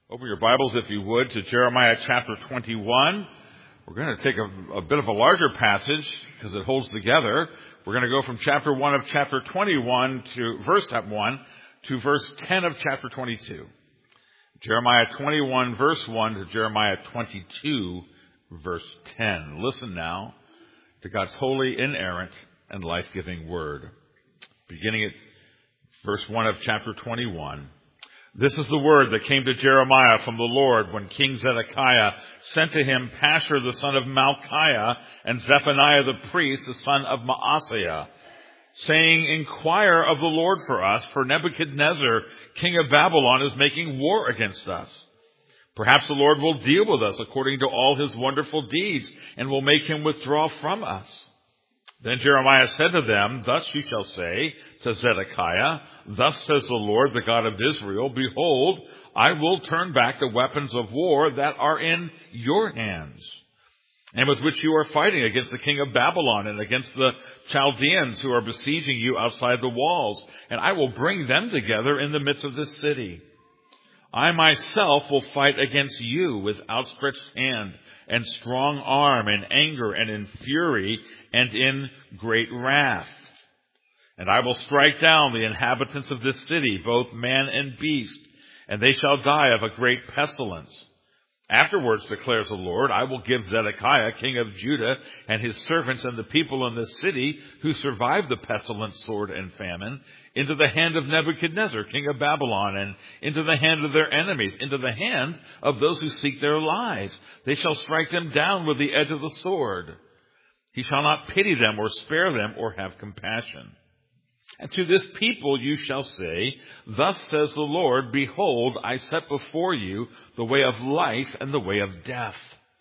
Open your Bibles, if you would, to Jeremiah chapter 21. We're going to take a bit of a larger passage because it holds together. We're going to go from chapter 1 of chapter 21 to verse 1 to verse 10 of chapter 22. Jeremiah 21 verse 1 to Jeremiah 22 verse 10. Listen now to God's holy, inerrant, and life-giving word. Beginning at verse 1 of chapter 21. This is the word that came to Jeremiah from the Lord when King Zedekiah sent to him Pashur the son of Malchiah and Zephaniah the priest the son of Maaseiah, saying, Inquire of the Lord for us, for Nebuchadnezzar, king of Babylon, is making war against us. Perhaps the Lord will deal with us according to all his wonderful deeds, and will make him withdraw from us. Then Jeremiah said to them, Thus you shall say to Zedekiah, Thus says the Lord, the God of Israel, Behold, I will turn back the weapons of war that are in your hands, and with which you are fighting against the king of Babylon and against the Chaldeans who are besieging you outside the walls, and I will bring them together in the midst of this city. I myself will fight against you with outstretched hand and strong arm, in anger and in fury and in great wrath. And I will strike down the inhabitants of this city, both man and beast, and they shall die of a great pestilence. Afterwards, declares the Lord, I will give Zedekiah, king of Judah, and his servants and the people in this city who survived the pestilence, sword, and famine, into the hand of Nebuchadnezzar, king of Babylon, and into the hand of their enemies, into the hand of those who seek their lives. They shall strike them down with the edge of the sword. He shall not pity them or spare them or have compassion. And to this people you shall say, Thus says the Lord, Behold, I set before you the way of life and the way of death.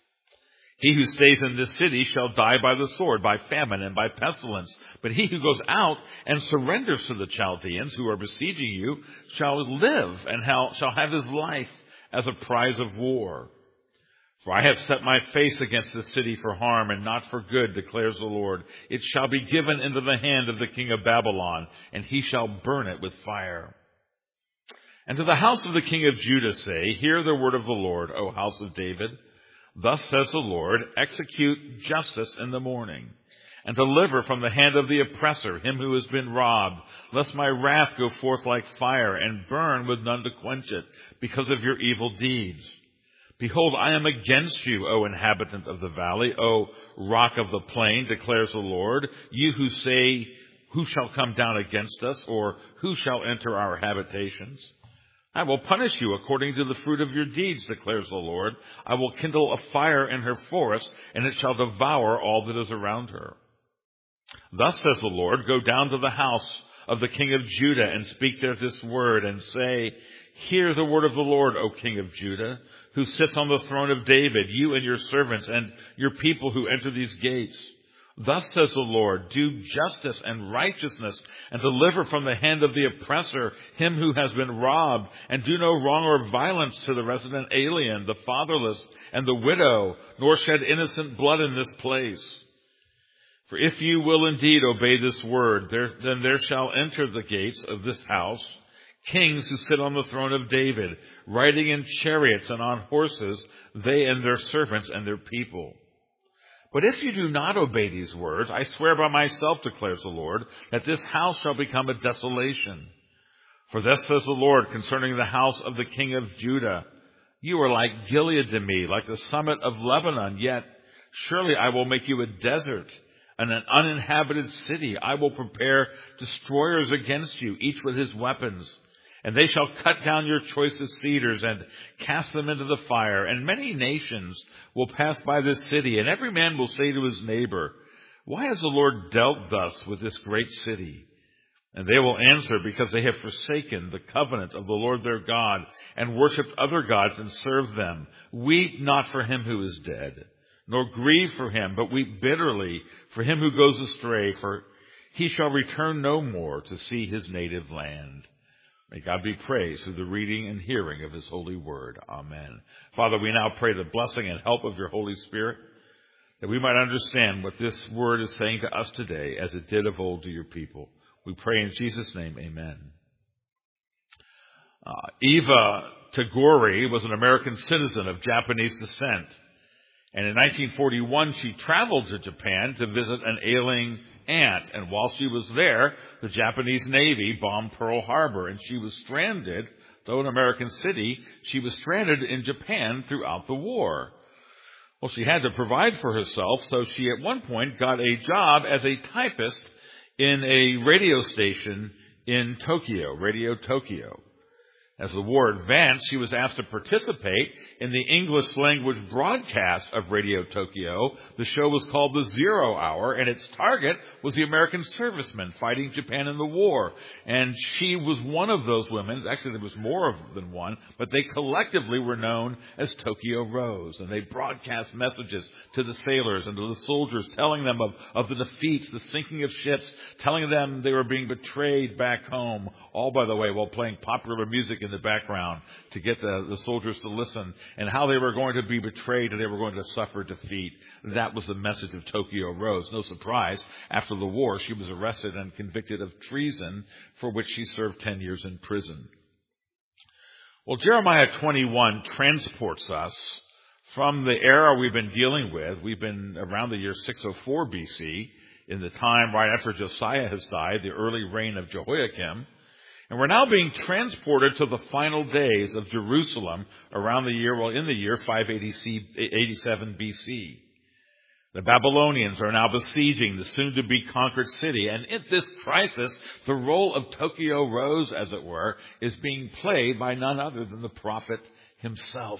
He who stays in this city shall die by the sword, by famine, and by pestilence. But he who goes out and surrenders to the Chaldeans who are besieging you shall live and shall have his life as a prize of war. For I have set my face against this city for harm and not for good, declares the Lord. It shall be given into the hand of the king of Babylon, and he shall burn it with fire. And to the house of the king of Judah say, Hear the word of the Lord, O house of David. Thus says the Lord, Execute justice in the morning, and deliver from the hand of the oppressor him who has been robbed, lest my wrath go forth like fire, and burn with none to quench it, because of your evil deeds. Behold, I am against you, O inhabitant of the valley, O rock of the plain, declares the Lord. You who say, Who shall come down against us, or who shall enter our habitations? I will punish you according to the fruit of your deeds, declares the Lord. I will kindle a fire in her forest, and it shall devour all that is around her. Thus says the Lord, Go down to the house of the king of Judah, and speak there this word, and say, Hear the word of the Lord, O king of Judah, who sits on the throne of David, you and your servants, and your people who enter these gates. Thus says the Lord, Do justice and righteousness, and deliver from the hand of the oppressor him who has been robbed, and do no wrong or violence to the resident alien, the fatherless, and the widow, nor shed innocent blood in this place. For if you will indeed obey this word, then there shall enter the gates of this house kings who sit on the throne of David, riding in chariots and on horses, they and their servants and their people. But if you do not obey these words, I swear by myself, declares the Lord, that this house shall become a desolation. For thus says the Lord concerning the house of the king of Judah, You are like Gilead to me, like the summit of Lebanon, yet surely I will make you a desert and an uninhabited city. I will prepare destroyers against you, each with his weapons. And they shall cut down your choicest cedars and cast them into the fire. And many nations will pass by this city, and every man will say to his neighbor, Why has the Lord dealt thus with this great city? And they will answer, Because they have forsaken the covenant of the Lord their God, and worshipped other gods and served them. Weep not for him who is dead, nor grieve for him, but weep bitterly for him who goes astray, for he shall return no more to see his native land. May God be praised through the reading and hearing of his holy word. Amen. Father, we now pray the blessing and help of your Holy Spirit, that we might understand what this word is saying to us today, as it did of old to your people. We pray in Jesus' name, amen. Eva Tagore was an American citizen of Japanese descent. And in 1941, she traveled to Japan to visit an ailing aunt. And while she was there, the Japanese Navy bombed Pearl Harbor, and she was stranded. Though an American city, she was stranded in Japan throughout the war. Well, she had to provide for herself, so she at one point got a job as a typist in a radio station in Tokyo, Radio Tokyo. As the war advanced, she was asked to participate in the English language broadcast of Radio Tokyo. The show was called The Zero Hour, and its target was the American servicemen fighting Japan in the war. And she was one of those women. Actually, there was more than one, but they collectively were known as Tokyo Rose. And they broadcast messages to the sailors and to the soldiers, telling them of the defeats, the sinking of ships, telling them they were being betrayed back home, all, by the way, while playing popular music in the background to get the soldiers to listen, and how they were going to be betrayed and they were going to suffer defeat. That was the message of Tokyo Rose. No surprise, after the war, she was arrested and convicted of treason, for which she served 10 years in prison. Well, Jeremiah 21 transports us from the era we've been dealing with. We've been around the year 604 BC, in the time right after Josiah has died, the early reign of Jehoiakim. And we're now being transported to the final days of Jerusalem in the year 587 BC. The Babylonians are now besieging the soon-to-be conquered city. And in this crisis, the role of Tokyo Rose, as it were, is being played by none other than the prophet himself.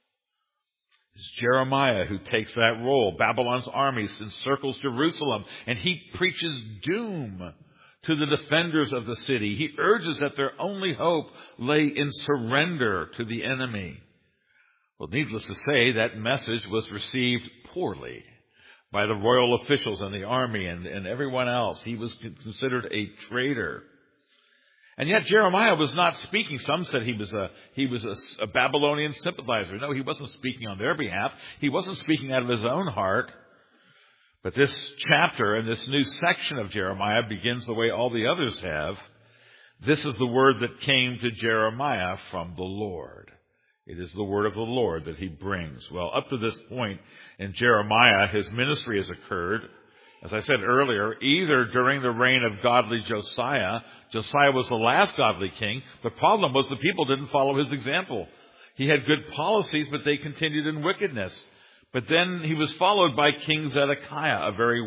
It's Jeremiah who takes that role. Babylon's army encircles Jerusalem, and he preaches doom to the defenders of the city. He urges that their only hope lay in surrender to the enemy. Well, needless to say, that message was received poorly by the royal officials and the army and everyone else. He was considered a traitor. And yet Jeremiah was not speaking. Some said he was a Babylonian sympathizer. No, he wasn't speaking on their behalf. He wasn't speaking out of his own heart. But this chapter and this new section of Jeremiah begins the way all the others have. This is the word that came to Jeremiah from the Lord. It is the word of the Lord that he brings. Well, up to this point in Jeremiah, his ministry has occurred, as I said earlier, either during the reign of godly Josiah. Josiah was the last godly king. The problem was the people didn't follow his example. He had good policies, but they continued in wickedness. But then he was followed by King Zedekiah, a very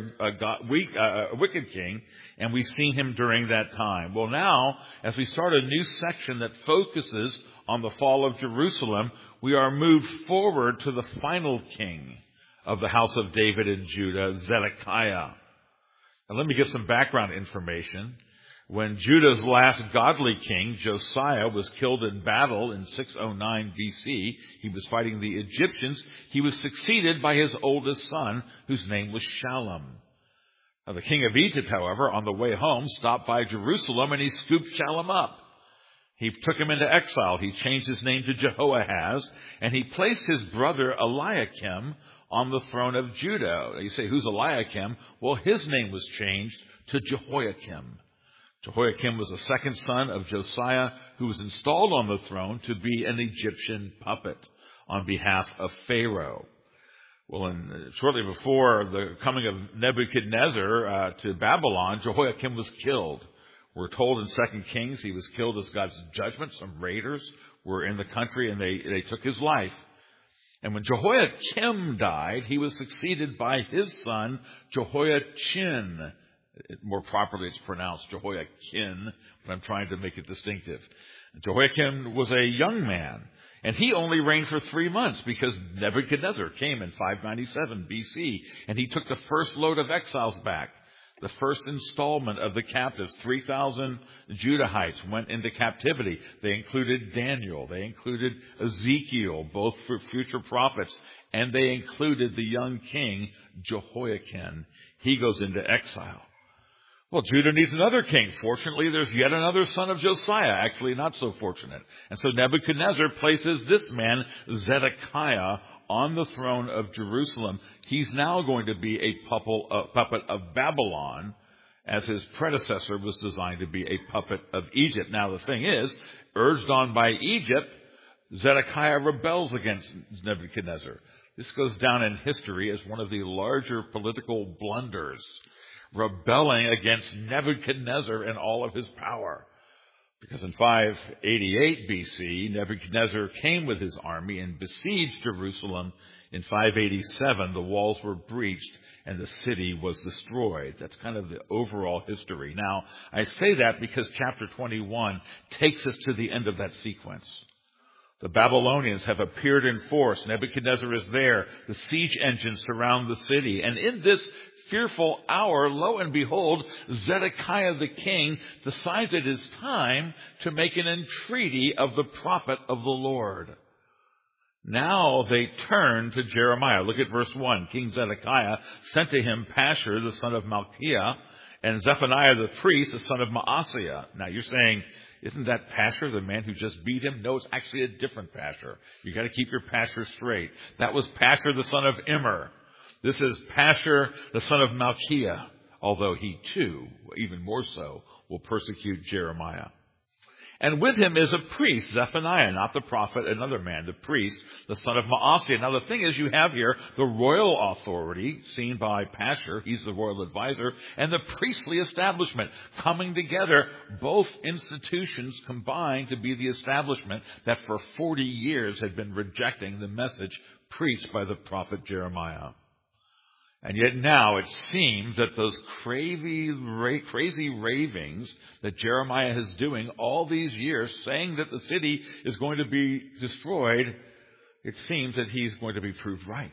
wicked king, and we've seen him during that time. Well, now, as we start a new section that focuses on the fall of Jerusalem, we are moved forward to the final king of the house of David and Judah, Zedekiah. And let me give some background information. When Judah's last godly king, Josiah, was killed in battle in 609 BC, he was fighting the Egyptians. He was succeeded by his oldest son, whose name was Shallum. Now, the king of Egypt, however, on the way home, stopped by Jerusalem and he scooped Shallum up. He took him into exile. He changed his name to Jehoahaz, and he placed his brother Eliakim on the throne of Judah. You say, who's Eliakim? Well, his name was changed to Jehoiakim. Jehoiakim was the second son of Josiah, who was installed on the throne to be an Egyptian puppet on behalf of Pharaoh. Well, shortly before the coming of Nebuchadnezzar to Babylon, Jehoiakim was killed. We're told in 2 Kings he was killed as God's judgment. Some raiders were in the country and they took his life. And when Jehoiakim died, he was succeeded by his son, Jehoiachin. More properly, it's pronounced Jehoiakim, but I'm trying to make it distinctive. Jehoiakim was a young man, and he only reigned for 3 months because Nebuchadnezzar came in 597 BC, and he took the first load of exiles back. The first installment of the captives, 3,000 Judahites, went into captivity. They included Daniel. They included Ezekiel, both for future prophets. And they included the young king, Jehoiakim. He goes into exile. Well, Judah needs another king. Fortunately, there's yet another son of Josiah. Actually, not so fortunate. And so Nebuchadnezzar places this man, Zedekiah, on the throne of Jerusalem. He's now going to be a puppet of Babylon, as his predecessor was designed to be a puppet of Egypt. Now, the thing is, urged on by Egypt, Zedekiah rebels against Nebuchadnezzar. This goes down in history as one of the larger political blunders, rebelling against Nebuchadnezzar and all of his power. Because in 588 BC, Nebuchadnezzar came with his army and besieged Jerusalem. In 587, the walls were breached and the city was destroyed. That's kind of the overall history. Now, I say that because chapter 21 takes us to the end of that sequence. The Babylonians have appeared in force. Nebuchadnezzar is there. The siege engines surround the city. And in this fearful hour, lo and behold, Zedekiah the king decides it is time to make an entreaty of the prophet of the Lord. Now they turn to Jeremiah. Look at verse 1. King Zedekiah sent to him Pashur, the son of Malchiah, and Zephaniah the priest, the son of Maaseiah. Now you're saying, isn't that Pashur, the man who just beat him? No, it's actually a different Pashur. You got to keep your Pashur straight. That was Pashur, the son of Immer. This is Pashur, the son of Malchiah, although he too, even more so, will persecute Jeremiah. And with him is a priest, Zephaniah, not the prophet, another man, the priest, the son of Maaseiah. Now the thing is, you have here the royal authority seen by Pashur, he's the royal advisor, and the priestly establishment coming together, both institutions combined to be the establishment that for 40 years had been rejecting the message preached by the prophet Jeremiah. And yet now it seems that those crazy ravings that Jeremiah is doing all these years, saying that the city is going to be destroyed, it seems that he's going to be proved right.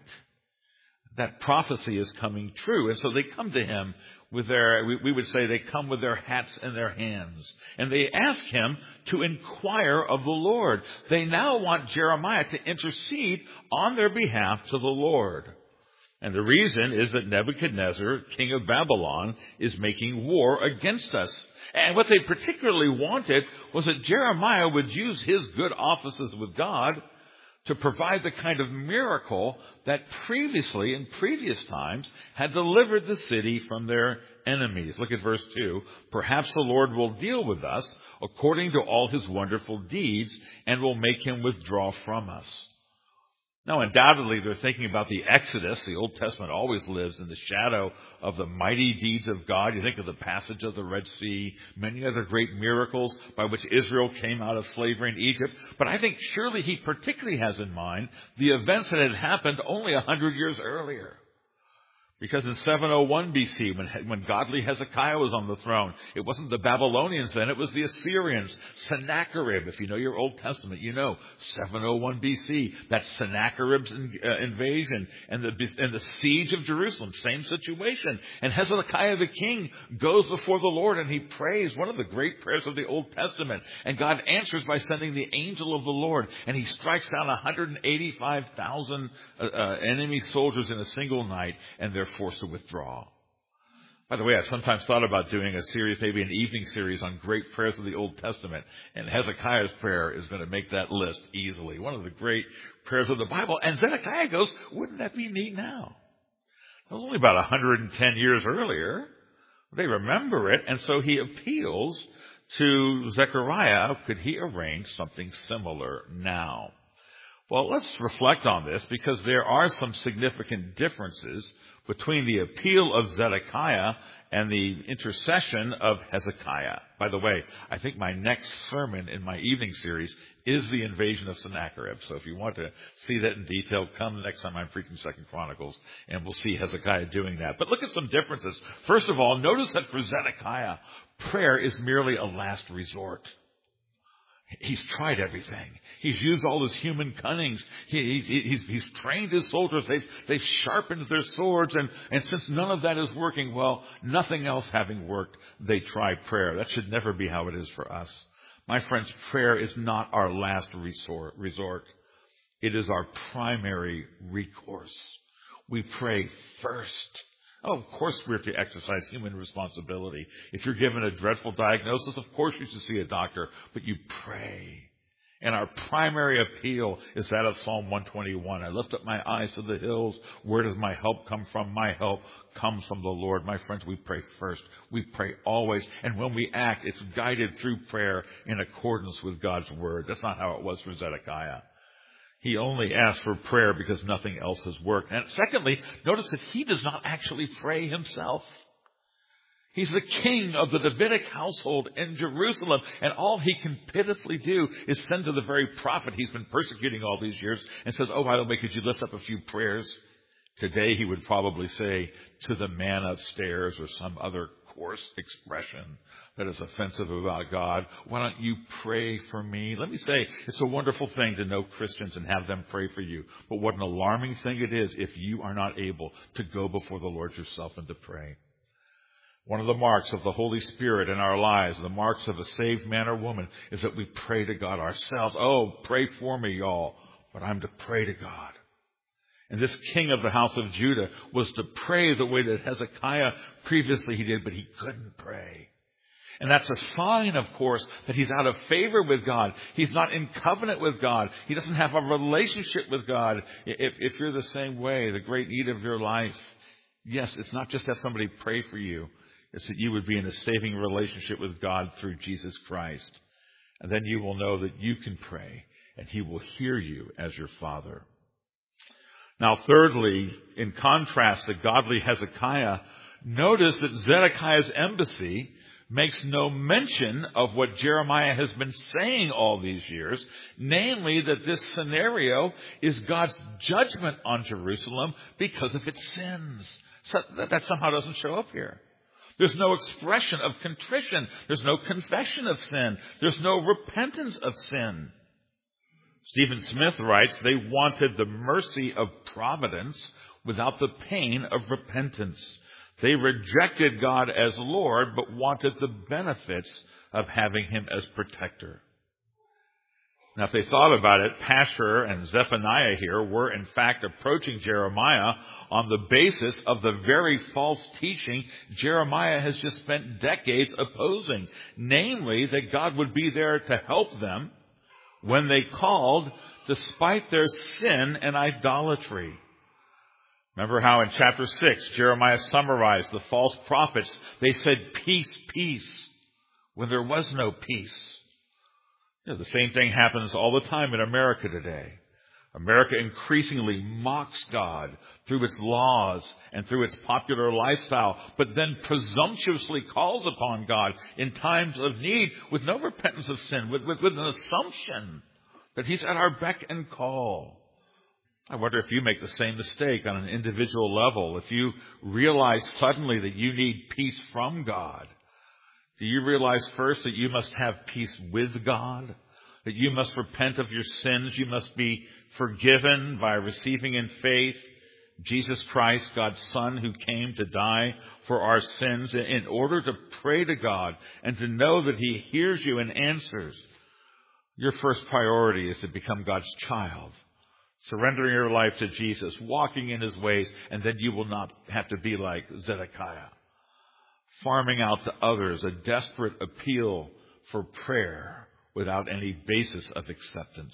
That prophecy is coming true. And so they come to him with we would say they come with their hats in their hands. And they ask him to inquire of the Lord. They now want Jeremiah to intercede on their behalf to the Lord. And the reason is that Nebuchadnezzar, king of Babylon, is making war against us. And what they particularly wanted was that Jeremiah would use his good offices with God to provide the kind of miracle that previously, in previous times, had delivered the city from their enemies. Look at verse 2. Perhaps the Lord will deal with us according to all his wonderful deeds and will make him withdraw from us. Now, undoubtedly, they're thinking about the Exodus. The Old Testament always lives in the shadow of the mighty deeds of God. You think of the passage of the Red Sea, many other great miracles by which Israel came out of slavery in Egypt. But I think surely he particularly has in mind the events that had happened only 100 years earlier. Because in 701 BC, when godly Hezekiah was on the throne, it wasn't the Babylonians then, it was the Assyrians. Sennacherib, if you know your Old Testament, you know, 701 BC, that's Sennacherib's invasion and the siege of Jerusalem, same situation. And Hezekiah the king goes before the Lord and he prays, one of the great prayers of the Old Testament. And God answers by sending the angel of the Lord, and he strikes down 185,000 enemy soldiers in a single night, and they're forced to withdraw. By the way, I've sometimes thought about doing a series, maybe an evening series on great prayers of the Old Testament, and Hezekiah's prayer is going to make that list easily. One of the great prayers of the Bible. And Zedekiah goes, wouldn't that be neat now? It was only about 110 years earlier. They remember it, and so he appeals to Zechariah. Could he arrange something similar now? Well, let's reflect on this, because there are some significant differences between the appeal of Zedekiah and the intercession of Hezekiah. By the way, I think my next sermon in my evening series is the invasion of Sennacherib. So if you want to see that in detail, come the next time I'm preaching 2 Chronicles, and we'll see Hezekiah doing that. But look at some differences. First of all, notice that for Zedekiah, prayer is merely a last resort. He's tried everything. He's used all his human cunnings. He's trained his soldiers. They've sharpened their swords. And since none of that is working, well, nothing else having worked, they try prayer. That should never be how it is for us. My friends, prayer is not our last resort. It is our primary recourse. We pray first. Oh, of course we're to exercise human responsibility. If you're given a dreadful diagnosis, of course you should see a doctor, but you pray. And our primary appeal is that of Psalm 121. I lift up my eyes to the hills. Where does my help come from? My help comes from the Lord. My friends, we pray first. We pray always. And when we act, it's guided through prayer in accordance with God's word. That's not how it was for Zedekiah. He only asks for prayer because nothing else has worked. And secondly, notice that he does not actually pray himself. He's the king of the Davidic household in Jerusalem, and all he can pitifully do is send to the very prophet he's been persecuting all these years and says, "Oh, by the way, could you lift up a few prayers?" Today he would probably say, "To the man upstairs," or some other coarse expression that is offensive about God. "Why don't you pray for me?" Let me say, it's a wonderful thing to know Christians and have them pray for you. But what an alarming thing it is if you are not able to go before the Lord yourself and to pray. One of the marks of the Holy Spirit in our lives, the marks of a saved man or woman, is that we pray to God ourselves. Oh, pray for me, y'all. But I'm to pray to God. And this king of the house of Judah was to pray the way that Hezekiah previously he did, but he couldn't pray. And that's a sign, of course, that he's out of favor with God. He's not in covenant with God. He doesn't have a relationship with God. If you're the same way, the great need of your life, yes, it's not just that somebody pray for you. It's that you would be in a saving relationship with God through Jesus Christ. And then you will know that you can pray, and he will hear you as your Father. Now, thirdly, in contrast to godly Hezekiah, notice that Zedekiah's embassy makes no mention of what Jeremiah has been saying all these years, namely that this scenario is God's judgment on Jerusalem because of its sins. So that somehow doesn't show up here. There's no expression of contrition. There's no confession of sin. There's no repentance of sin. Stephen Smith writes, they wanted the mercy of providence without the pain of repentance. They rejected God as Lord, but wanted the benefits of having him as protector. Now, if they thought about it, Pashur and Zephaniah here were, in fact, approaching Jeremiah on the basis of the very false teaching Jeremiah has just spent decades opposing, namely that God would be there to help them when they called despite their sin and idolatry. Remember how in chapter 6, Jeremiah summarized the false prophets. They said, "Peace, peace," when there was no peace. You know, the same thing happens all the time in America today. America increasingly mocks God through its laws and through its popular lifestyle, but then presumptuously calls upon God in times of need with no repentance of sin, with an assumption that he's at our beck and call. I wonder if you make the same mistake on an individual level. If you realize suddenly that you need peace from God, do you realize first that you must have peace with God? That you must repent of your sins? You must be forgiven by receiving in faith Jesus Christ, God's Son, who came to die for our sins in order to pray to God and to know that he hears you and answers. Your first priority is to become God's child, surrendering your life to Jesus, walking in his ways, and then you will not have to be like Zedekiah, farming out to others a desperate appeal for prayer without any basis of acceptance.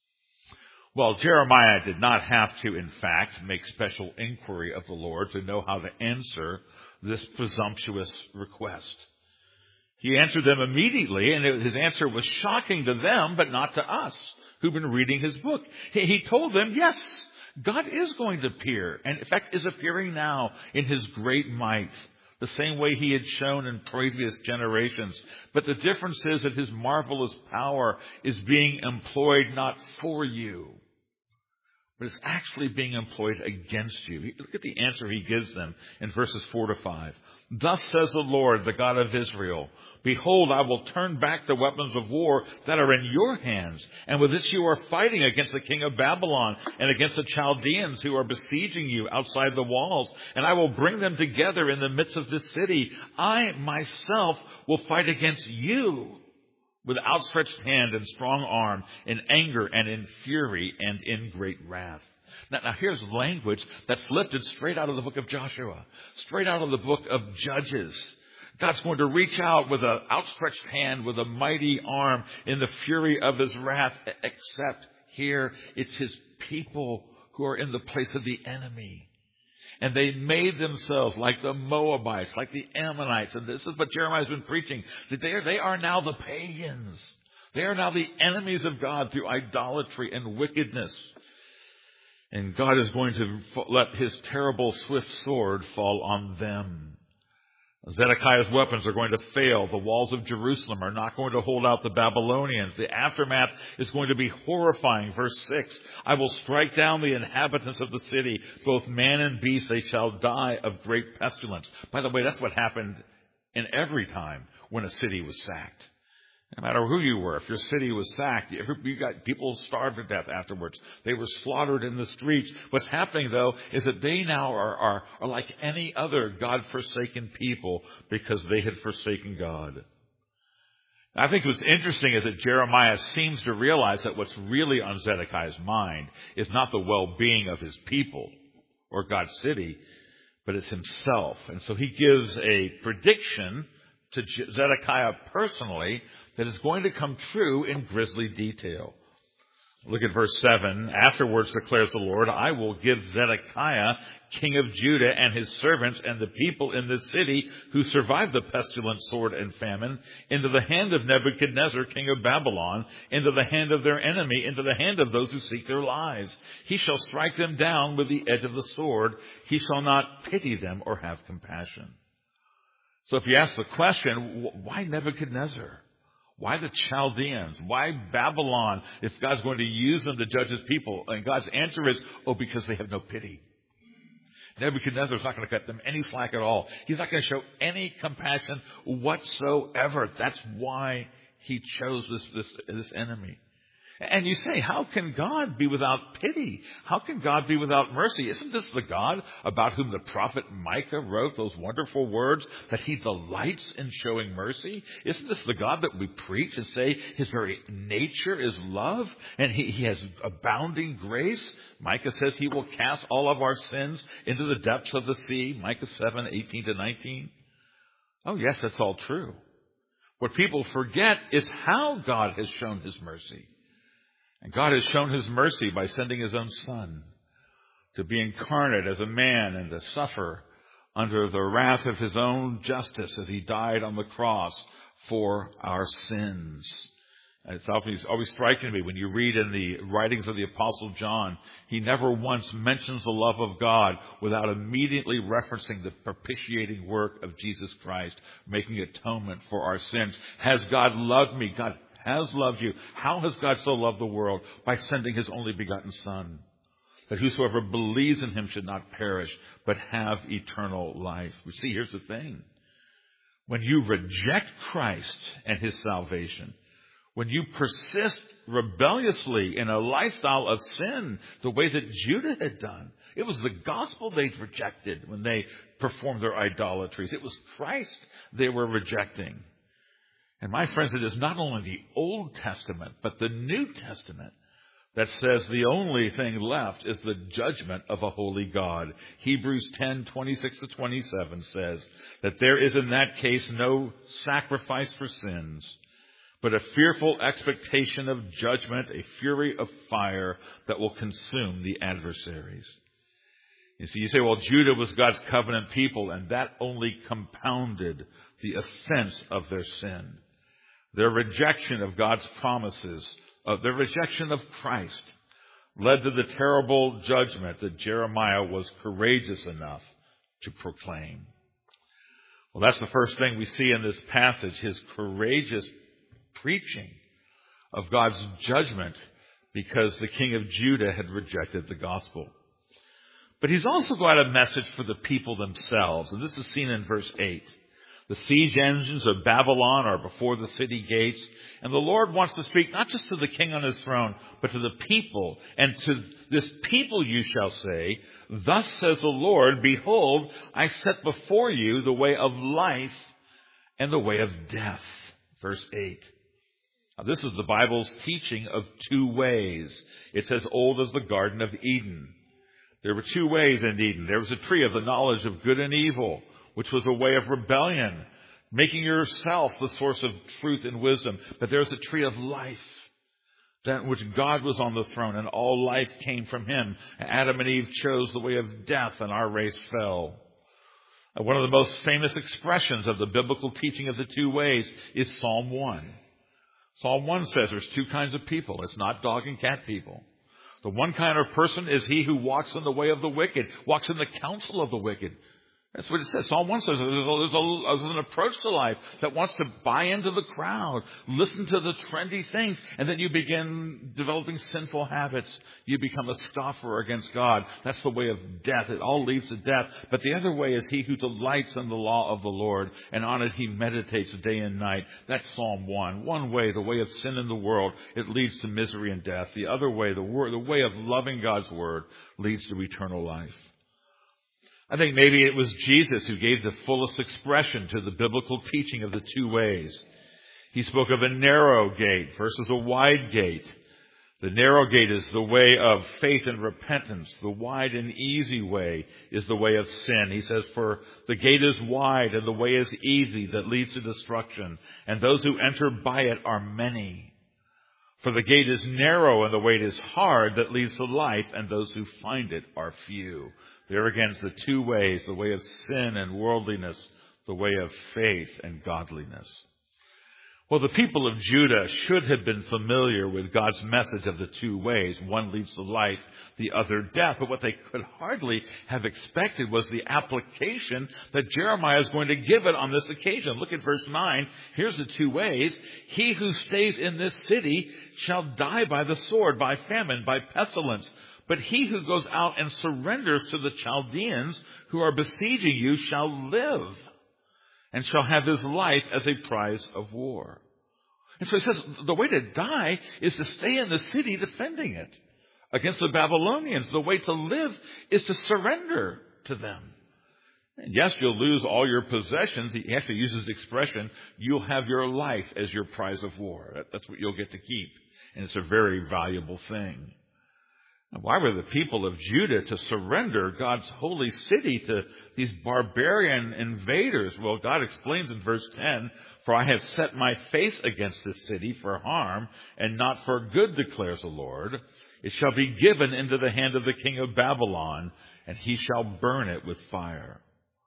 Well, Jeremiah did not have to, in fact, make special inquiry of the Lord to know how to answer this presumptuous request. He answered them immediately, and his answer was shocking to them, but not to us who've been reading his book. He told them, yes, God is going to appear, and in fact is appearing now in his great might, the same way he had shown in previous generations. But the difference is that his marvelous power is being employed not for you, but it's actually being employed against you. Look at the answer he gives them in verses 4 to 5. Thus says the Lord, the God of Israel, behold, I will turn back the weapons of war that are in your hands, and with this you are fighting against the king of Babylon and against the Chaldeans who are besieging you outside the walls, and I will bring them together in the midst of this city. I myself will fight against you with outstretched hand and strong arm, in anger and in fury and in great wrath. Now here's language that's lifted straight out of the book of Joshua, straight out of the book of Judges. God's going to reach out with an outstretched hand, with a mighty arm in the fury of his wrath, except here it's his people who are in the place of the enemy. And they made themselves like the Moabites, like the Ammonites. And this is what Jeremiah's been preaching. They are now the pagans. They are now the enemies of God through idolatry and wickedness. And God is going to let his terrible swift sword fall on them. Zedekiah's weapons are going to fail. The walls of Jerusalem are not going to hold out the Babylonians. The aftermath is going to be horrifying. Verse 6, I will strike down the inhabitants of the city, both man and beast, they shall die of great pestilence. By the way, that's what happened in every time when a city was sacked. No matter who you were, if your city was sacked, you got people starved to death afterwards. They were slaughtered in the streets. What's happening, though, is that they now are like any other God-forsaken people because they had forsaken God. I think what's interesting is that Jeremiah seems to realize that what's really on Zedekiah's mind is not the well-being of his people or God's city, but it's himself. And so he gives a prediction to Zedekiah personally that is going to come true in grisly detail. Look at verse 7. Afterwards, declares the Lord, I will give Zedekiah, king of Judah, and his servants and the people in the city who survived the pestilent sword and famine, into the hand of Nebuchadnezzar, king of Babylon, into the hand of their enemy, into the hand of those who seek their lives. He shall strike them down with the edge of the sword. He shall not pity them or have compassion. So if you ask the question, why Nebuchadnezzar? Why the Chaldeans? Why Babylon if God's going to use them to judge his people? And God's answer is, because they have no pity. Nebuchadnezzar's not going to cut them any slack at all. He's not going to show any compassion whatsoever. That's why he chose this enemy. And you say, how can God be without pity? How can God be without mercy? Isn't this the God about whom the prophet Micah wrote those wonderful words that he delights in showing mercy? Isn't this the God that we preach and say his very nature is love and he has abounding grace? Micah says he will cast all of our sins into the depths of the sea. Micah 7:18-19. Oh, yes, that's all true. What people forget is how God has shown his mercy. And God has shown his mercy by sending his own Son to be incarnate as a man and to suffer under the wrath of his own justice as he died on the cross for our sins. And it's always striking to me when you read in the writings of the Apostle John, he never once mentions the love of God without immediately referencing the propitiating work of Jesus Christ, making atonement for our sins. Has God loved me? God has loved you. How has God so loved the world? By sending his only begotten Son, that whosoever believes in him should not perish, but have eternal life. You see, here's the thing. When you reject Christ and his salvation, when you persist rebelliously in a lifestyle of sin, the way that Judah had done, it was the gospel they rejected when they performed their idolatries. It was Christ they were rejecting. And my friends, it is not only the Old Testament, but the New Testament that says the only thing left is the judgment of a holy God. Hebrews 10:26-27 says that there is in that case no sacrifice for sins, but a fearful expectation of judgment, a fury of fire that will consume the adversaries. You see, you say, well, Judah was God's covenant people, and that only compounded the offense of their sin. Their rejection of God's promises, their rejection of Christ, led to the terrible judgment that Jeremiah was courageous enough to proclaim. Well, that's the first thing we see in this passage, his courageous preaching of God's judgment because the king of Judah had rejected the gospel. But he's also got a message for the people themselves, and this is seen in verse 8. The siege engines of Babylon are before the city gates, and the Lord wants to speak not just to the king on his throne, but to the people. And to this people you shall say, thus says the Lord, behold, I set before you the way of life and the way of death. Verse 8. Now, this is the Bible's teaching of two ways. It's as old as the Garden of Eden. There were two ways in Eden. There was a tree of the knowledge of good and evil, which was a way of rebellion, making yourself the source of truth and wisdom. But there's a tree of life, that which God was on the throne, and all life came from him. Adam and Eve chose the way of death, and our race fell. One of the most famous expressions of the biblical teaching of the two ways is Psalm 1. Psalm 1 says there's two kinds of people. It's not dog and cat people. The one kind of person is he who walks in the way of the wicked, walks in the counsel of the wicked. That's what it says. Psalm 1 says there's an approach to life that wants to buy into the crowd, listen to the trendy things, and then you begin developing sinful habits. You become a scoffer against God. That's the way of death. It all leads to death. But the other way is he who delights in the law of the Lord, and on it he meditates day and night. That's Psalm 1. One way, the way of sin in the world, it leads to misery and death. The other way, the way of loving God's word, leads to eternal life. I think maybe it was Jesus who gave the fullest expression to the biblical teaching of the two ways. He spoke of a narrow gate versus a wide gate. The narrow gate is the way of faith and repentance. The wide and easy way is the way of sin. He says, for the gate is wide and the way is easy that leads to destruction, and those who enter by it are many. For the gate is narrow and the way is hard that leads to life, and those who find it are few. There again is the two ways, the way of sin and worldliness, the way of faith and godliness. Well, the people of Judah should have been familiar with God's message of the two ways. One leads to life, the other death. But what they could hardly have expected was the application that Jeremiah is going to give it on this occasion. Look at verse 9. Here's the two ways. He who stays in this city shall die by the sword, by famine, by pestilence. But he who goes out and surrenders to the Chaldeans who are besieging you shall live, and shall have his life as a prize of war. And so he says the way to die is to stay in the city defending it against the Babylonians. The way to live is to surrender to them. And yes, you'll lose all your possessions. He actually uses the expression, you'll have your life as your prize of war. That's what you'll get to keep. And it's a very valuable thing. Now, why were the people of Judah to surrender God's holy city to these barbarian invaders? Well, God explains in verse 10, for I have set my face against this city for harm and not for good, declares the Lord. It shall be given into the hand of the king of Babylon, and he shall burn it with fire.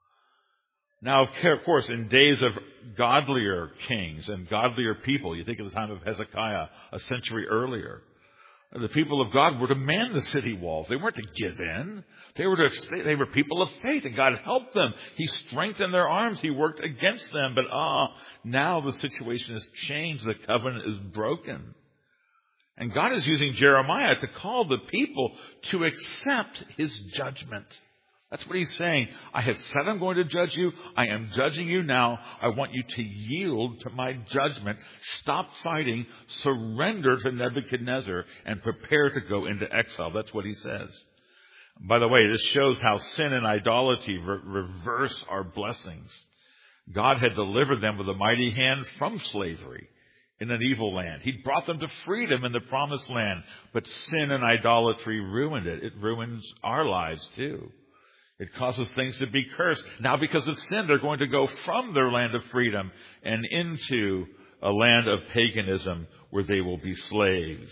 Now, of course, in days of godlier kings and godlier people, you think of the time of Hezekiah a century earlier, the people of God were to man the city walls. They weren't to give in. They were people of faith, and God helped them. He strengthened their arms. He worked against them. But now the situation has changed. The covenant is broken. And God is using Jeremiah to call the people to accept his judgment. That's what he's saying. I have said I'm going to judge you. I am judging you now. I want you to yield to my judgment. Stop fighting. Surrender to Nebuchadnezzar and prepare to go into exile. That's what he says. By the way, this shows how sin and idolatry reverse our blessings. God had delivered them with a mighty hand from slavery in an evil land. He brought them to freedom in the promised land. But sin and idolatry ruined it. It ruins our lives too. It causes things to be cursed. Now because of sin, they're going to go from their land of freedom and into a land of paganism where they will be slaves.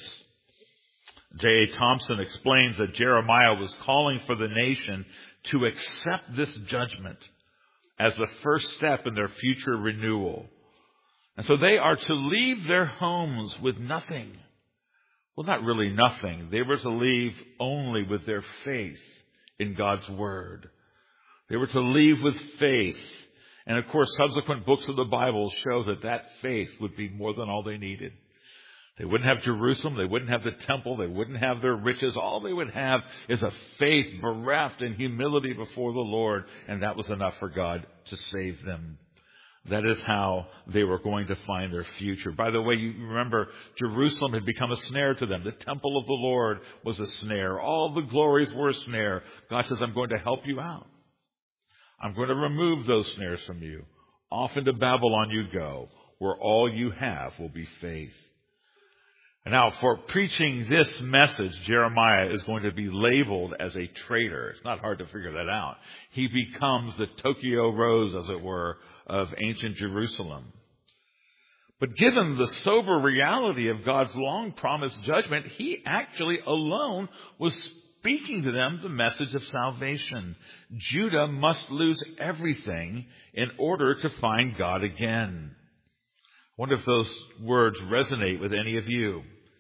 J.A. Thompson explains that Jeremiah was calling for the nation to accept this judgment as the first step in their future renewal. And so they are to leave their homes with nothing. Well, not really nothing. They were to leave only with their faith in God's word. They were to leave with faith. And of course, subsequent books of the Bible show that faith would be more than all they needed. They wouldn't have Jerusalem. They wouldn't have the temple. They wouldn't have their riches. All they would have is a faith bereft in humility before the Lord. And that was enough for God to save them. That is how they were going to find their future. By the way, you remember Jerusalem had become a snare to them. The temple of the Lord was a snare. All the glories were a snare. God says, I'm going to help you out. I'm going to remove those snares from you. Off into Babylon you go, where all you have will be faith. And now, for preaching this message, Jeremiah is going to be labeled as a traitor. It's not hard to figure that out. He becomes the Tokyo Rose, as it were, of ancient Jerusalem. But given the sober reality of God's long-promised judgment, he actually alone was speaking to them the message of salvation. Judah must lose everything in order to find God again. I wonder if those words resonate with any of you.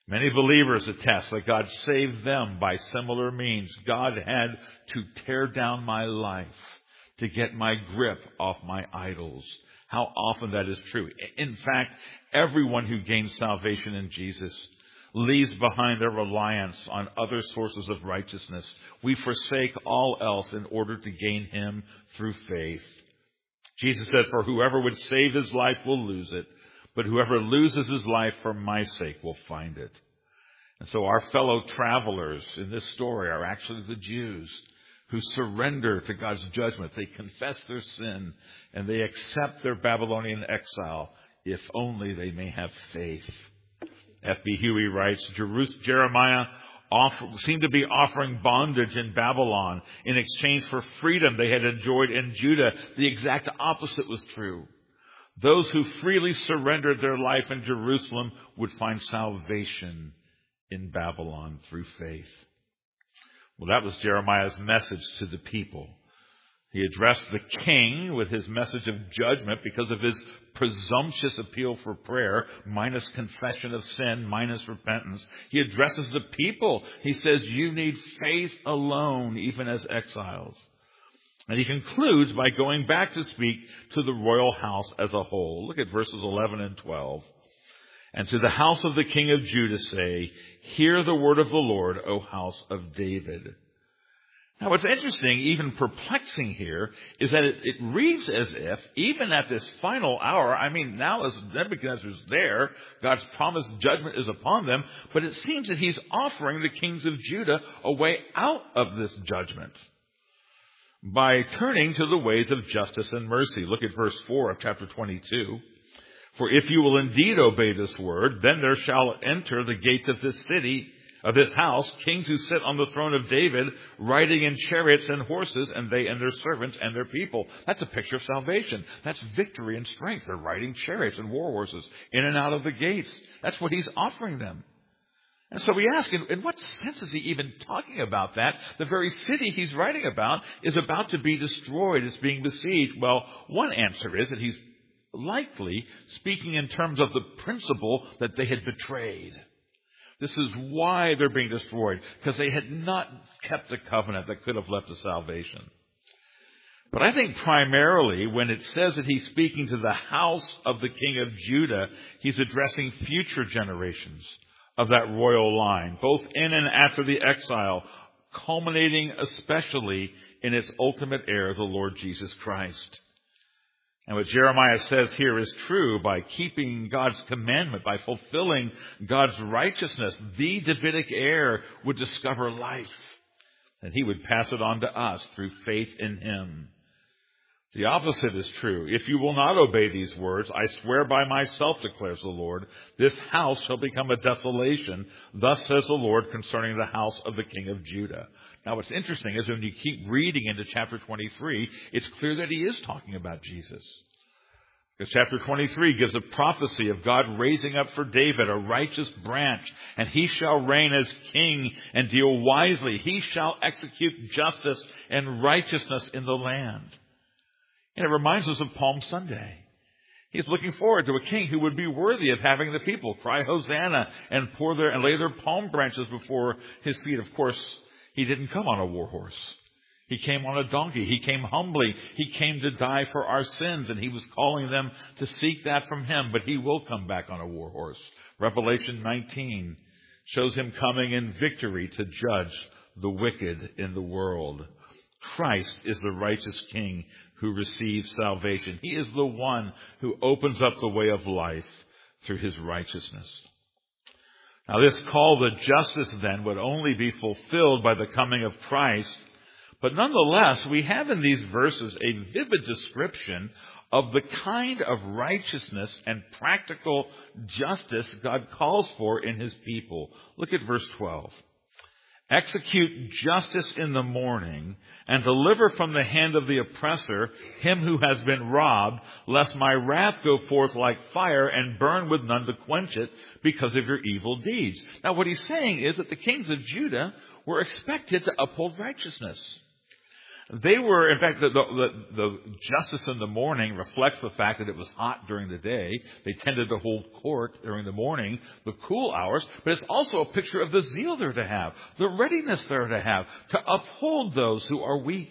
Many believers attest that God saved them by similar means. God had to tear down my life to get my grip off my idols. How often that is true. In fact, everyone who gains salvation in Jesus leaves behind their reliance on other sources of righteousness. We forsake all else in order to gain Him through faith. Jesus said, "For whoever would save his life will lose it, but whoever loses his life for my sake will find it." And so our fellow travelers in this story are actually the Jews who surrender to God's judgment. They confess their sin and they accept their Babylonian exile, if only they may have faith. F.B. Huey writes, Jeremiah seemed to be offering bondage in Babylon in exchange for freedom they had enjoyed in Judah. The exact opposite was true. Those who freely surrendered their life in Jerusalem would find salvation in Babylon through faith. Well, that was Jeremiah's message to the people. He addressed the king with his message of judgment because of his presumptuous appeal for prayer, minus confession of sin, minus repentance. He addresses the people. He says, you need faith alone, even as exiles. And he concludes by going back to speak to the royal house as a whole. Look at verses 11 and 12. And to the house of the king of Judah say, hear the word of the Lord, O house of David. Now what's interesting, even perplexing here, is that it reads as if, even at this final hour, now as Nebuchadnezzar's there, God's promised judgment is upon them, but it seems that he's offering the kings of Judah a way out of this judgment by turning to the ways of justice and mercy. Look at verse 4 of chapter 22. For if you will indeed obey this word, then there shall enter the gates of this city, of this house, kings who sit on the throne of David, riding in chariots and horses, and they and their servants and their people. That's a picture of salvation. That's victory and strength. They're riding chariots and war horses in and out of the gates. That's what he's offering them. And so we ask, in what sense is he even talking about that? The very city he's writing about is about to be destroyed. It's being besieged. Well, one answer is that he's likely speaking in terms of the principle that they had betrayed. This is why they're being destroyed, because they had not kept the covenant that could have led to salvation. But I think primarily when it says that he's speaking to the house of the king of Judah, he's addressing future generations of that royal line, both in and after the exile, culminating especially in its ultimate heir, the Lord Jesus Christ. And what Jeremiah says here is true. By keeping God's commandment, by fulfilling God's righteousness, the Davidic heir would discover life, and he would pass it on to us through faith in him. The opposite is true. If you will not obey these words, I swear by myself, declares the Lord, this house shall become a desolation. Thus says the Lord concerning the house of the king of Judah. Now what's interesting is when you keep reading into chapter 23, it's clear that he is talking about Jesus. Because chapter 23 gives a prophecy of God raising up for David a righteous branch, and he shall reign as king and deal wisely. He shall execute justice and righteousness in the land. And it reminds us of Palm Sunday. He's looking forward to a king who would be worthy of having the people cry Hosanna and lay their palm branches before his feet. Of course, he didn't come on a war horse. He came on a donkey. He came humbly. He came to die for our sins, and he was calling them to seek that from him. But he will come back on a war horse. Revelation 19 shows him coming in victory to judge the wicked in the world. Christ is the righteous king who receives salvation. He is the one who opens up the way of life through his righteousness. Now this call to justice then would only be fulfilled by the coming of Christ. But nonetheless, we have in these verses a vivid description of the kind of righteousness and practical justice God calls for in his people. Look at verse 12. Execute justice in the morning and deliver from the hand of the oppressor him who has been robbed, lest my wrath go forth like fire and burn with none to quench it because of your evil deeds. Now what he's saying is that the kings of Judah were expected to uphold righteousness. They were, in fact, the justice in the morning reflects the fact that it was hot during the day. They tended to hold court during the morning, the cool hours, but it's also a picture of the zeal they're to have, the readiness they're to have, to uphold those who are weak.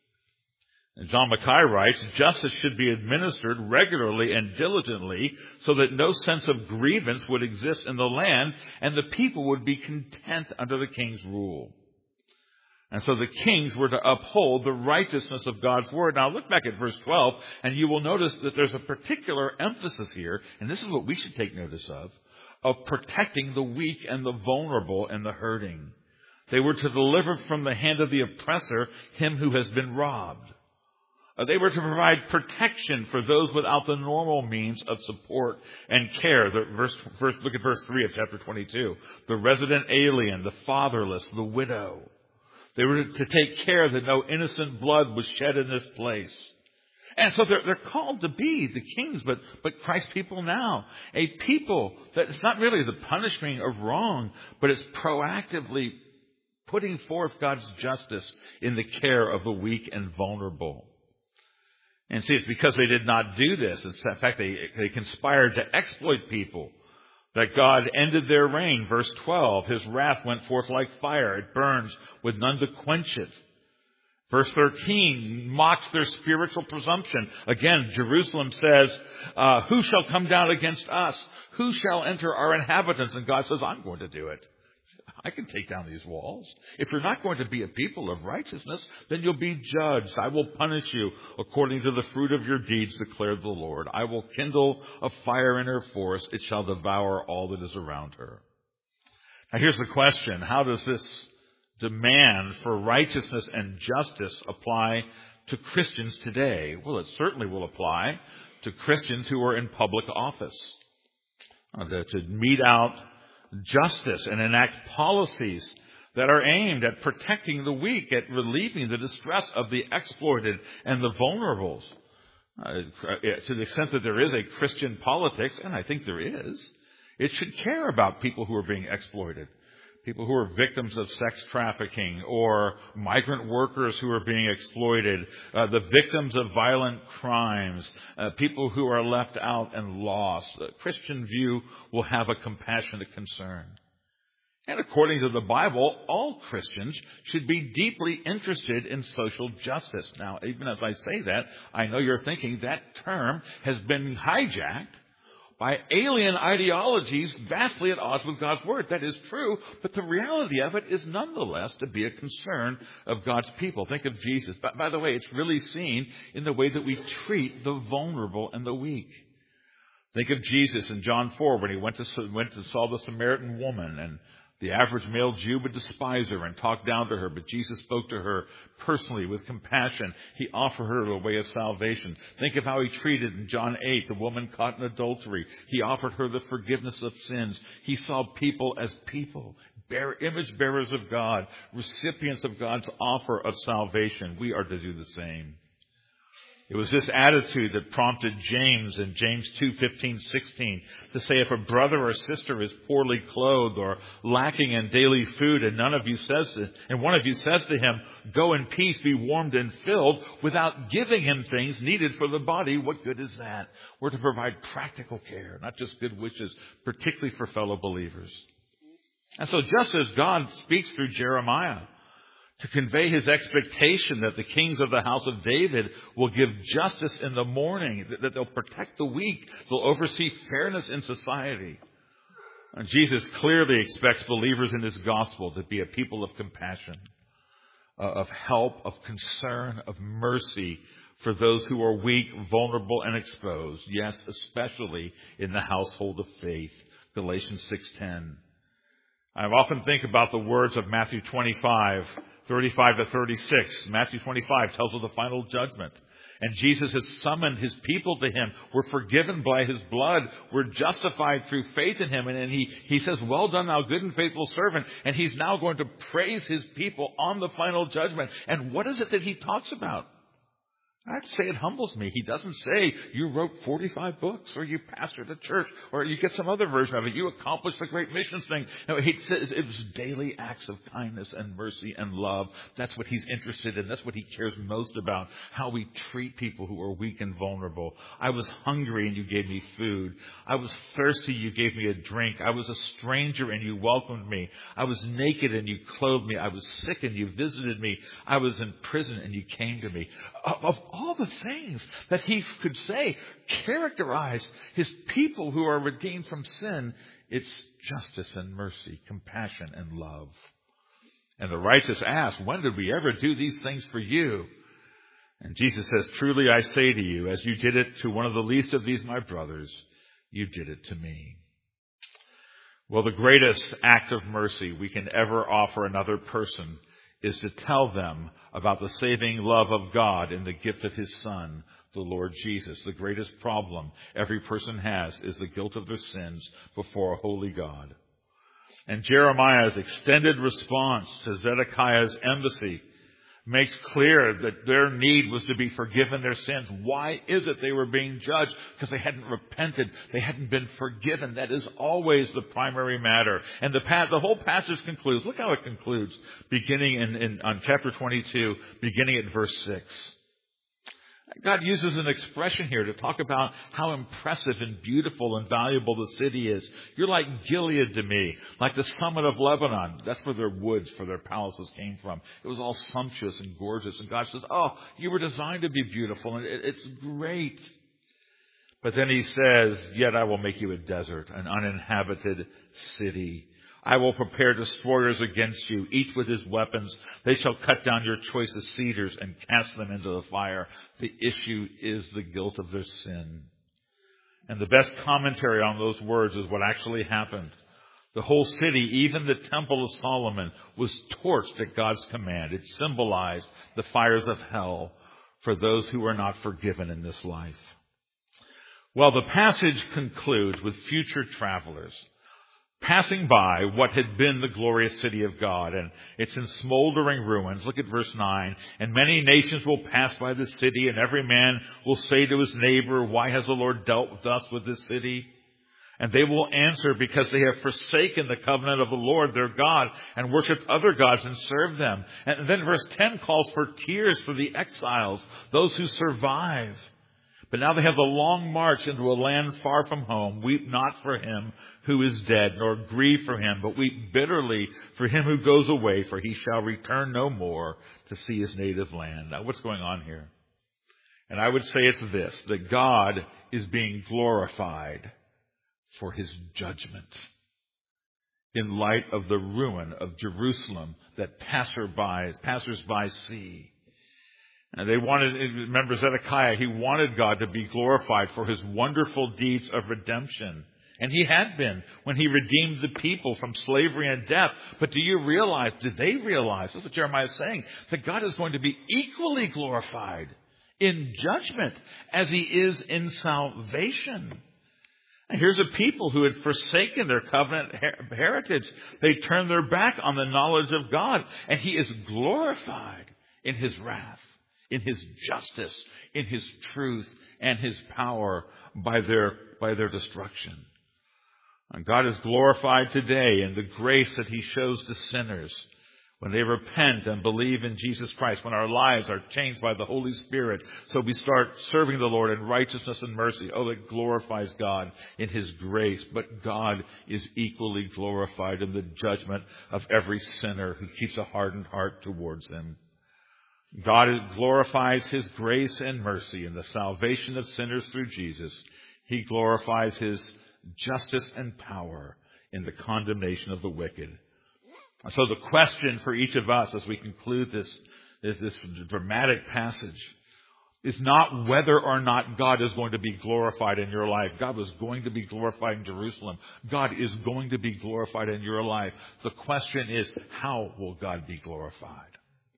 And John Mackay writes, justice should be administered regularly and diligently so that no sense of grievance would exist in the land and the people would be content under the king's rule. And so the kings were to uphold the righteousness of God's word. Now look back at verse 12, and you will notice that there's a particular emphasis here, and this is what we should take notice of protecting the weak and the vulnerable and the hurting. They were to deliver from the hand of the oppressor him who has been robbed. They were to provide protection for those without the normal means of support and care. Look at verse 3 of chapter 22. The resident alien, the fatherless, the widow. They were to take care that no innocent blood was shed in this place. And so they're called to be the kings, but Christ's people now. A people that it's not really the punishment of wrong, but it's proactively putting forth God's justice in the care of the weak and vulnerable. And see, it's because they did not do this. In fact, they conspired to exploit people, that God ended their reign. Verse 12, his wrath went forth like fire. It burns with none to quench it. Verse 13 mocks their spiritual presumption. Again, Jerusalem says, who shall come down against us? Who shall enter our inhabitants? And God says, I'm going to do it. I can take down these walls. If you're not going to be a people of righteousness, then you'll be judged. I will punish you according to the fruit of your deeds, declared the Lord. I will kindle a fire in her forest. It shall devour all that is around her. Now here's the question. How does this demand for righteousness and justice apply to Christians today? Well, it certainly will apply to Christians who are in public office. To mete out justice and enact policies that are aimed at protecting the weak, at relieving the distress of the exploited and the vulnerables. To the extent that there is a Christian politics, and I think there is, it should care about people who are being exploited, people who are victims of sex trafficking or migrant workers who are being exploited, the victims of violent crimes, people who are left out and lost. A Christian view will have a compassionate concern. And according to the Bible, all Christians should be deeply interested in social justice. Now, even as I say that, I know you're thinking that term has been hijacked by alien ideologies vastly at odds with God's word. That is true, but the reality of it is nonetheless to be a concern of God's people. Think of Jesus. By the way, it's really seen in the way that we treat the vulnerable and the weak. Think of Jesus in John 4 when he went to saw the Samaritan woman, and the average male Jew would despise her and talk down to her, but Jesus spoke to her personally with compassion. He offered her the way of salvation. Think of how he treated in John 8 the woman caught in adultery. He offered her the forgiveness of sins. He saw people as people, image bearers of God, recipients of God's offer of salvation. We are to do the same. It was this attitude that prompted James in James 2:15-16 to say, if a brother or sister is poorly clothed or lacking in daily food, and one of you says to him, go in peace, be warmed and filled, without giving him things needed for the body, what good is that? We're to provide practical care, not just good wishes, particularly for fellow believers. And so just as God speaks through Jeremiah to convey his expectation that the kings of the house of David will give justice in the morning, that they'll protect the weak, they'll oversee fairness in society. And Jesus clearly expects believers in his gospel to be a people of compassion, of help, of concern, of mercy for those who are weak, vulnerable, and exposed. Yes, especially in the household of faith. Galatians 6:10. I often think about the words of Matthew 25:35-36. Matthew 25 tells of the final judgment. And Jesus has summoned his people to him. We're forgiven by his blood. We're justified through faith in him. And then he says, well done, thou good and faithful servant. And he's now going to praise his people on the final judgment. And what is it that he talks about? I'd say it humbles me. He doesn't say you wrote 45 books or you pastored a church or you get some other version of it. You accomplished the great missions thing. No, he says it was daily acts of kindness and mercy and love. That's what he's interested in. That's what he cares most about, how we treat people who are weak and vulnerable. I was hungry and you gave me food. I was thirsty, you gave me a drink. I was a stranger and you welcomed me. I was naked and you clothed me. I was sick and you visited me. I was in prison and you came to me. Of all the things that he could say characterize his people who are redeemed from sin, it's justice and mercy, compassion and love. And the righteous ask, when did we ever do these things for you? And Jesus says, truly I say to you, as you did it to one of the least of these my brothers, you did it to me. Well, the greatest act of mercy we can ever offer another person is to tell them about the saving love of God in the gift of his Son, the Lord Jesus. The greatest problem every person has is the guilt of their sins before a holy God. And Jeremiah's extended response to Zedekiah's embassy makes clear that their need was to be forgiven their sins. Why is it they were being judged? Because they hadn't repented. They hadn't been forgiven. That is always the primary matter. And the whole passage concludes. Look how it concludes, beginning on chapter 22, beginning at verse 6. God uses an expression here to talk about how impressive and beautiful and valuable the city is. You're like Gilead to me, like the summit of Lebanon. That's where their woods for their palaces came from. It was all sumptuous and gorgeous. And God says, oh, you were designed to be beautiful, and it's great. But then he says, yet I will make you a desert, an uninhabited city. I will prepare destroyers against you, each with his weapons. They shall cut down your choicest cedars and cast them into the fire. The issue is the guilt of their sin. And the best commentary on those words is what actually happened. The whole city, even the Temple of Solomon, was torched at God's command. It symbolized the fires of hell for those who are not forgiven in this life. Well, the passage concludes with future travelers passing by what had been the glorious city of God, and it's in smoldering ruins. Look at verse 9. And many nations will pass by the city, and every man will say to his neighbor, why has the Lord dealt thus with this city? And they will answer, because they have forsaken the covenant of the Lord their God and worshipped other gods and served them. And then verse 10 calls for tears for the exiles, those who survive. But now they have the long march into a land far from home. Weep not for him who is dead, nor grieve for him, but weep bitterly for him who goes away, for he shall return no more to see his native land. Now, what's going on here? And I would say it's this, that God is being glorified for his judgment in light of the ruin of Jerusalem that passers-by see. And they wanted, remember Zedekiah, he wanted God to be glorified for his wonderful deeds of redemption. And he had been when he redeemed the people from slavery and death. But did they realize, this is what Jeremiah is saying, that God is going to be equally glorified in judgment as he is in salvation. And here's a people who had forsaken their covenant heritage. They turned their back on the knowledge of God, and he is glorified in his wrath, in his justice, in his truth, and his power by their destruction. And God is glorified today in the grace that he shows to sinners when they repent and believe in Jesus Christ, when our lives are changed by the Holy Spirit. So we start serving the Lord in righteousness and mercy. Oh, it glorifies God in his grace. But God is equally glorified in the judgment of every sinner who keeps a hardened heart towards him. God glorifies his grace and mercy in the salvation of sinners through Jesus. He glorifies his justice and power in the condemnation of the wicked. So the question for each of us as we conclude this dramatic passage is not whether or not God is going to be glorified in your life. God was going to be glorified in Jerusalem. God is going to be glorified in your life. The question is, how will God be glorified?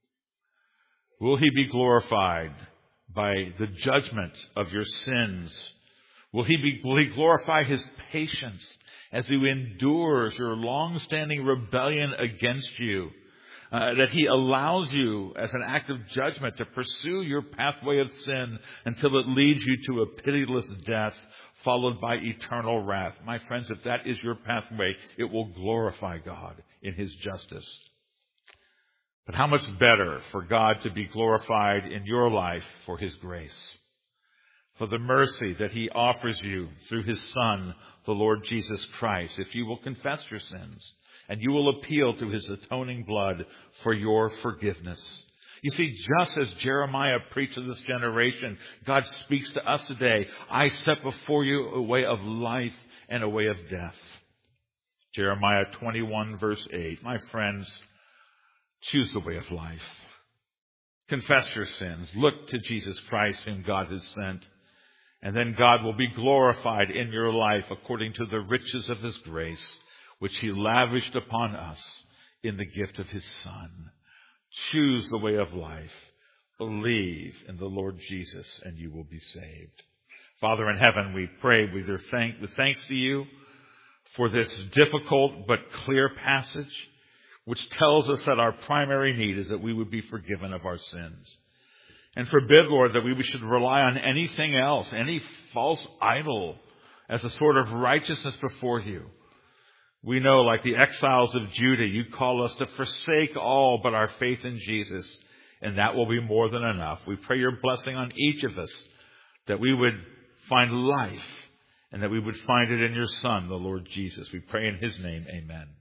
Will he be glorified by the judgment of your sins? Will he glorify his patience as he endures your long-standing rebellion against you? that He allows you as an act of judgment to pursue your pathway of sin until it leads you to a pitiless death followed by eternal wrath. My friends, if that is your pathway, it will glorify God in His justice. But how much better for God to be glorified in your life for His grace, for the mercy that He offers you through His Son, the Lord Jesus Christ, if you will confess your sins and you will appeal to His atoning blood for your forgiveness. You see, just as Jeremiah preached to this generation, God speaks to us today. I set before you a way of life and a way of death. Jeremiah 21 verse 8. My friends, choose the way of life. Confess your sins. Look to Jesus Christ whom God has sent. And then God will be glorified in your life according to the riches of His grace, which He lavished upon us in the gift of His Son. Choose the way of life. Believe in the Lord Jesus and you will be saved. Father in heaven, we pray with thanks to you for this difficult but clear passage, which tells us that our primary need is that we would be forgiven of our sins. And forbid, Lord, that we should rely on anything else, any false idol, as a sort of righteousness before you. We know, like the exiles of Judah, you call us to forsake all but our faith in Jesus, and that will be more than enough. We pray your blessing on each of us, that we would find life, and that we would find it in your Son, the Lord Jesus. We pray in His name, amen.